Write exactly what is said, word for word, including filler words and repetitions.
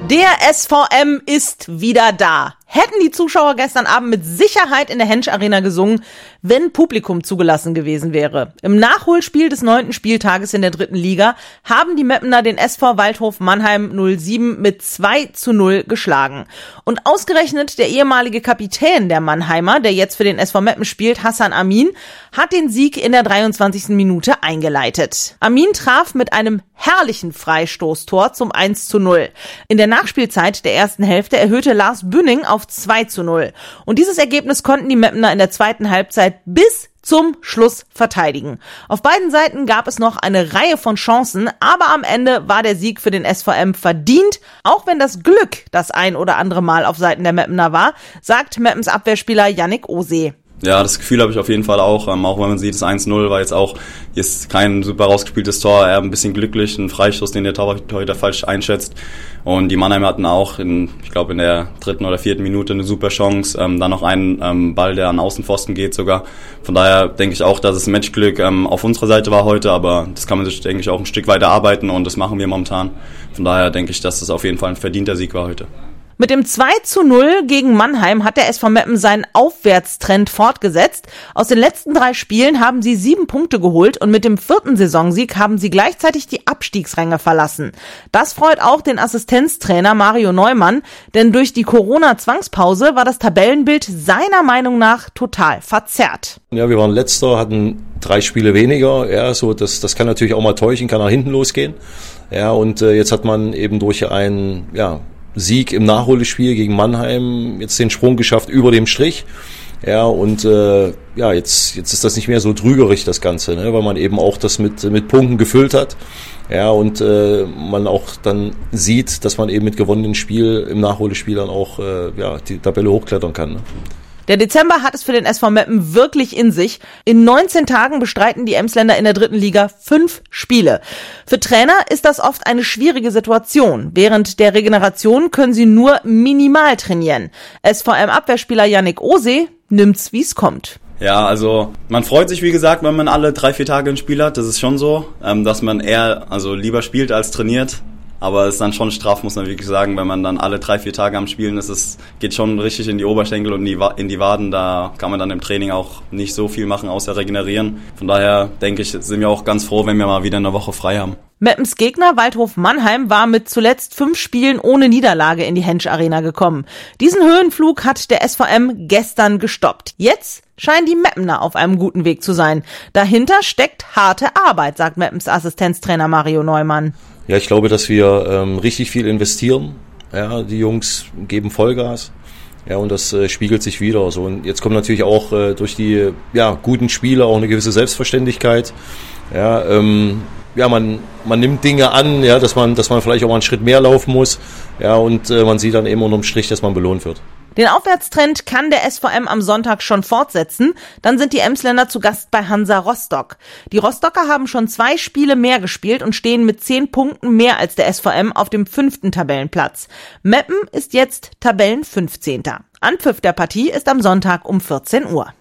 Der S V M ist wieder da. Hätten die Zuschauer gestern Abend mit Sicherheit in der Hensch Arena gesungen, wenn Publikum zugelassen gewesen wäre. Im Nachholspiel des neunten Spieltages in der dritten Liga haben die Meppener den S V Waldhof Mannheim null sieben mit zwei zu null geschlagen. Und ausgerechnet der ehemalige Kapitän der Mannheimer, der jetzt für den S V Meppen spielt, Hassan Amin, hat den Sieg in der dreiundzwanzigsten Minute eingeleitet. Amin traf mit einem herrlichen Freistoßtor zum eins zu null. In der Nachspielzeit der ersten Hälfte erhöhte Lars Bünning auf zwei zu null. Und dieses Ergebnis konnten die Meppener in der zweiten Halbzeit bis zum Schluss verteidigen. Auf beiden Seiten gab es noch eine Reihe von Chancen, aber am Ende war der Sieg für den S V M verdient, auch wenn das Glück das ein oder andere Mal auf Seiten der Meppener war, sagt Meppens Abwehrspieler Yannick Ose. Ja, das Gefühl habe ich auf jeden Fall auch, ähm, auch wenn man sieht, das eins null war jetzt auch jetzt kein super rausgespieltes Tor, eher ein bisschen glücklich, ein Freistoß, den der Torhüter falsch einschätzt. Und die Mannheimer hatten auch, in, ich glaube in der dritten oder vierten Minute eine super Chance, ähm, dann noch einen ähm, Ball, der an Außenpfosten geht sogar. Von daher denke ich auch, dass es Matchglück ähm, auf unserer Seite war heute, aber das kann man sich, denke ich, auch ein Stück weiter arbeiten und das machen wir momentan. Von daher denke ich, dass das auf jeden Fall ein verdienter Sieg war heute. Mit dem zwei zu null gegen Mannheim hat der S V Meppen seinen Aufwärtstrend fortgesetzt. Aus den letzten drei Spielen haben sie sieben Punkte geholt und mit dem vierten Saisonsieg haben sie gleichzeitig die Abstiegsränge verlassen. Das freut auch den Assistenztrainer Mario Neumann, denn durch die Corona-Zwangspause war das Tabellenbild seiner Meinung nach total verzerrt. Ja, wir waren letzter, hatten drei Spiele weniger. Ja, so das, das kann natürlich auch mal täuschen, kann nach hinten losgehen. Ja, und äh, jetzt hat man eben durch einen, ja, Sieg im Nachholspiel gegen Mannheim jetzt den Sprung geschafft über dem Strich. Ja, und äh, ja, jetzt jetzt ist das nicht mehr so trügerisch, das Ganze, ne, weil man eben auch das mit mit Punkten gefüllt hat. Ja, und äh, man auch dann sieht, dass man eben mit gewonnenen Spiel im Nachholspiel dann auch äh, ja, die Tabelle hochklettern kann, ne? Der Dezember hat es für den S V Meppen wirklich in sich. In neunzehn Tagen bestreiten die Emsländer in der dritten Liga fünf Spiele. Für Trainer ist das oft eine schwierige Situation. Während der Regeneration können sie nur minimal trainieren. S V M-Abwehrspieler Yannick Ose nimmt's, wie's kommt. Ja, also man freut sich, wie gesagt, wenn man alle drei, vier Tage ein Spiel hat. Das ist schon so, dass man eher also lieber spielt als trainiert. Aber es ist dann schon straff, muss man wirklich sagen, wenn man dann alle drei, vier Tage am Spielen ist. Es geht schon richtig in die Oberschenkel und in die Waden. Da kann man dann im Training auch nicht so viel machen, außer regenerieren. Von daher denke ich, sind wir auch ganz froh, wenn wir mal wieder eine Woche frei haben. Meppens Gegner Waldhof Mannheim war mit zuletzt fünf Spielen ohne Niederlage in die Hensch Arena gekommen. Diesen Höhenflug hat der S V M gestern gestoppt. Jetzt scheinen die Meppener auf einem guten Weg zu sein. Dahinter steckt harte Arbeit, sagt Meppens Assistenztrainer Mario Neumann. Ja, ich glaube, dass wir ähm, richtig viel investieren. Ja, die Jungs geben Vollgas. Ja, und das äh, spiegelt sich wieder. So, und jetzt kommt natürlich auch äh, durch die ja, guten Spiele auch eine gewisse Selbstverständlichkeit. Ja, ähm, ja, man man nimmt Dinge an, ja, dass man dass man vielleicht auch mal einen Schritt mehr laufen muss. Ja, und äh, man sieht dann eben unterm Strich, dass man belohnt wird. Den Aufwärtstrend kann der S V M am Sonntag schon fortsetzen. Dann sind die Emsländer zu Gast bei Hansa Rostock. Die Rostocker haben schon zwei Spiele mehr gespielt und stehen mit zehn Punkten mehr als der S V M auf dem fünften Tabellenplatz. Meppen ist jetzt Tabellenfünfzehnter. Anpfiff der Partie ist am Sonntag um vierzehn Uhr.